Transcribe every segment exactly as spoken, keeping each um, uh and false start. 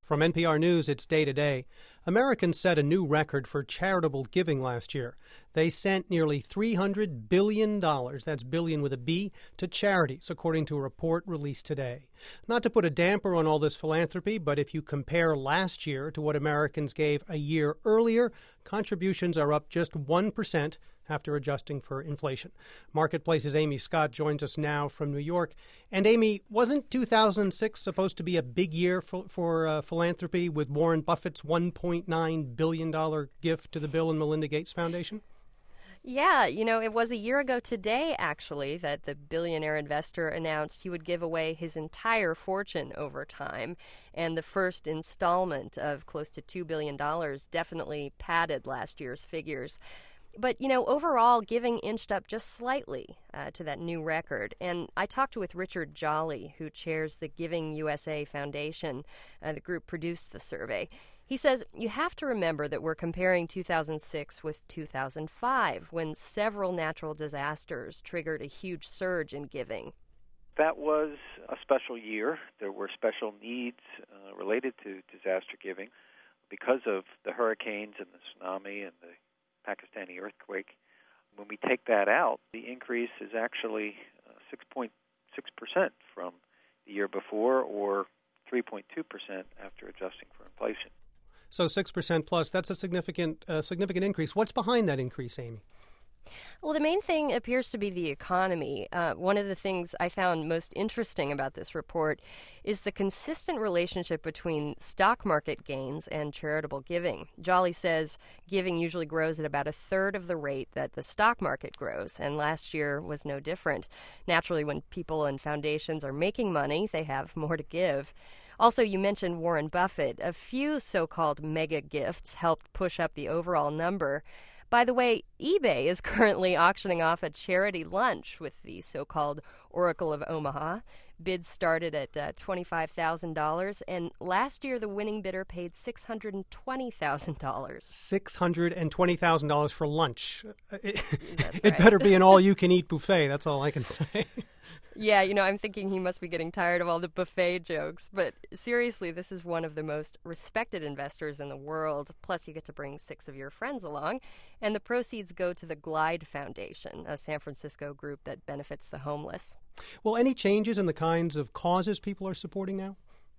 From N P R News, it's Day to Day. Americans set a new record for charitable giving last year. They sent nearly three hundred billion dollars, that's billion with a B, to charities, according to a report released today. Not to put a damper on all this philanthropy, but if you compare last year to what Americans gave a year earlier, contributions are up just one percent after adjusting for inflation. Marketplace's Amy Scott joins us now from New York. And Amy, wasn't two thousand six supposed to be a big year for, for uh, philanthropy with Warren Buffett's one point nine billion dollars gift to the Bill and Melinda Gates Foundation? Yeah, you know, it was a year ago today, actually, that the billionaire investor announced he would give away his entire fortune over time. And the first installment of close to two billion dollars definitely padded last year's figures. But, you know, overall, giving inched up just slightly uh, to that new record. And I talked with Richard Jolly, who chairs the Giving U S A Foundation. Uh, the group produced the survey. He says you have to remember that we're comparing two thousand six with two thousand five, when several natural disasters triggered a huge surge in giving. That was a special year. There were special needs uh, related to disaster giving because of the hurricanes and the tsunami and the Pakistani earthquake. When we take that out, the increase is actually uh, six point six percent from the year before, or three point two percent after adjusting for inflation. So six percent plus, that's a significant uh, significant increase. What's behind that increase, Amy? Well, the main thing appears to be the economy. Uh, one of the things I found most interesting about this report is the consistent relationship between stock market gains and charitable giving. Jolly says giving usually grows at about a third of the rate that the stock market grows, and last year was no different. Naturally, when people and foundations are making money, they have more to give. Also, you mentioned Warren Buffett. A few so-called mega gifts helped push up the overall number. By the way, eBay is currently auctioning off a charity lunch with the so-called Oracle of Omaha. Bids started at uh, twenty-five thousand dollars, and last year the winning bidder paid six hundred twenty thousand dollars. six hundred twenty thousand dollars for lunch. It, it right. better be an all-you-can-eat buffet, that's all I can say. Yeah, you know, I'm thinking he must be getting tired of all the buffet jokes. But seriously, this is one of the most respected investors in the world. Plus, you get to bring six of your friends along. And the proceeds go to the Glide Foundation, a San Francisco group that benefits the homeless. Well, any changes in the kinds of causes people are supporting now?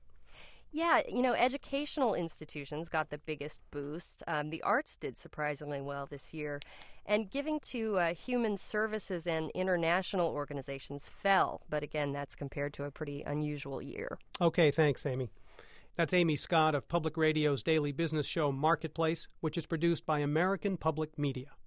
Yeah, you know, educational institutions got the biggest boost. Um, the arts did surprisingly well this year. And giving to uh, human services and international organizations fell. But again, that's compared to a pretty unusual year. Okay, thanks, Amy. That's Amy Scott of Public Radio's daily business show Marketplace, which is produced by American Public Media.